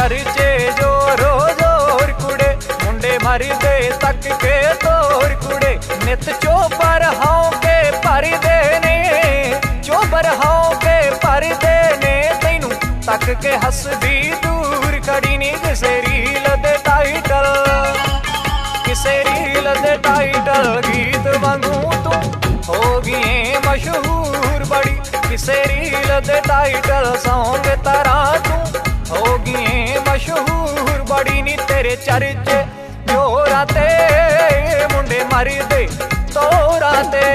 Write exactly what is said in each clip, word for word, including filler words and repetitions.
चर्चे जोरो जोर कुड़े, मुंडे मरदे तक के तोर कुड़े, नित चोबर हाओ के भर देने, चोबर हाओ के भर देने, तैनू तक के हसदी दूर खड़ी नी किसे रील दे टाइटल, किसे रील दे टाइटल गीत वांगू तू होगी मशहूर बड़ी, किसे रील दे टाइटल सॉन्ग तरह तू होगी मशहूर बड़ी नी तेरे चर्चे जोरा ते मुंडे मरदे तोरा ते।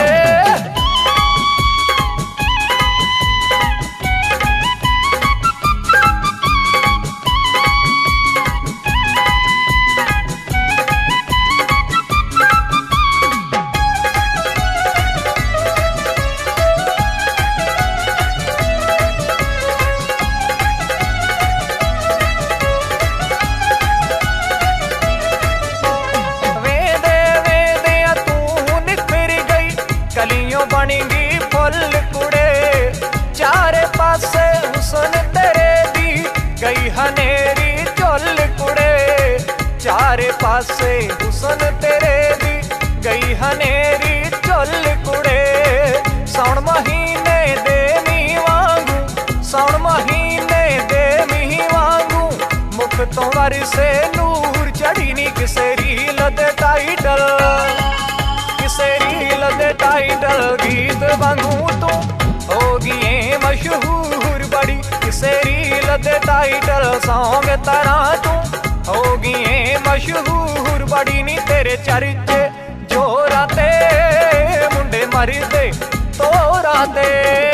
बनेंगी फुल कुड़े, चारे पासे हुसन तेरे दी गई हनेरी झुल कुड़े, चारे पासे हुसन तेरे दी गई हनेरी झुल कुड़े, सौण महीने दे मी वांगू, सौण महीने दे मी वांगू, मुख तो वरसे नूर चढ़ी नी किसे रील दे टाइटल, किसे रील दे टाइटल गीत वांगू तू होगी मशहूर बड़ी, किसे रील दे टाइटल सॉन्ग तरह तू होगी मशहूर बड़ी नी तेरे चर्चे जोरा ते मुंडे मरदे तोरा ते।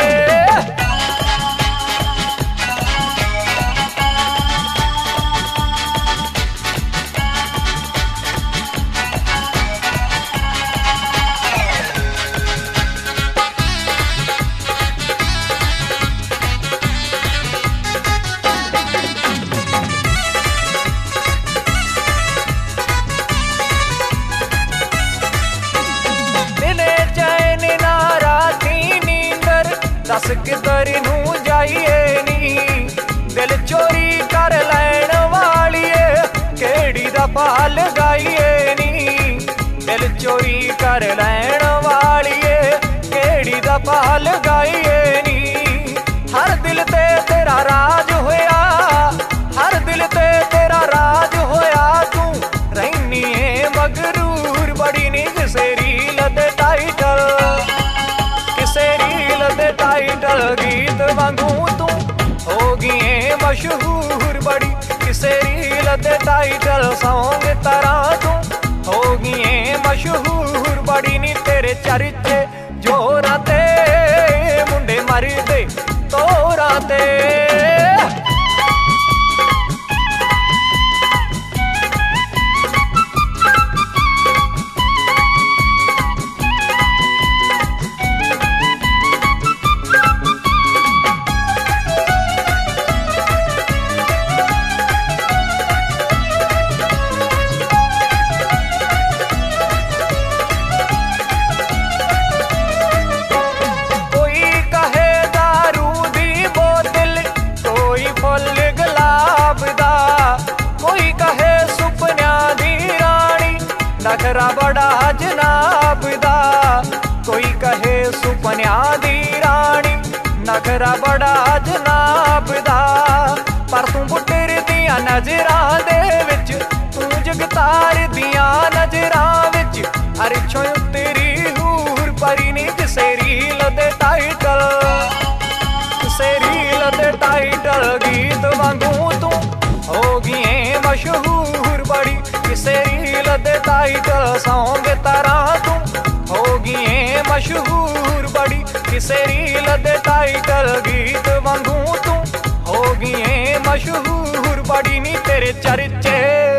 दस किधर नू जाइए नी, दिल चोरी कर लैन वालिए केड़ी दा पाल गाइए नी, दिल चोरी कर लैन वालिए केड़ी दा पाल गाइए नी, हर दिल ते तेरा राज होया, हर दिल ते तेरा राज होया, तू रहनी है मगरूर बड़ी नी किसे रील दे टाइटल, किसे रील दे टाइटल गीत वांगू तू होगी मशहूर बड़ी, किसे रील दे टाइटल सॉन्ग तरह तू होगी मशहूर बड़ी नी तेरे चर्चे जोरा ते मुंडे मरदे तोरा ते। नखरा बड़ा जनाब दा, कोई कहे सुपन्या दी रानी, नखरा बड़ा जनाब दा, पर तू बुटर दिया नजरां दे विच, तू जगतार दिया नजरां विच, हर छों तेरी हूर परी नी किसे रील दे टाइटल, किसे रील दे टाइटल गीत वांगू तू होगी मशहूर बड़ी, किसे रील दे टाइटल सॉन्ग तरह तू होगी मशहूर बड़ी, किसे रील दे टाइटल गीत वांगू तू होगी मशहूर बड़ी नी तेरे चर्चे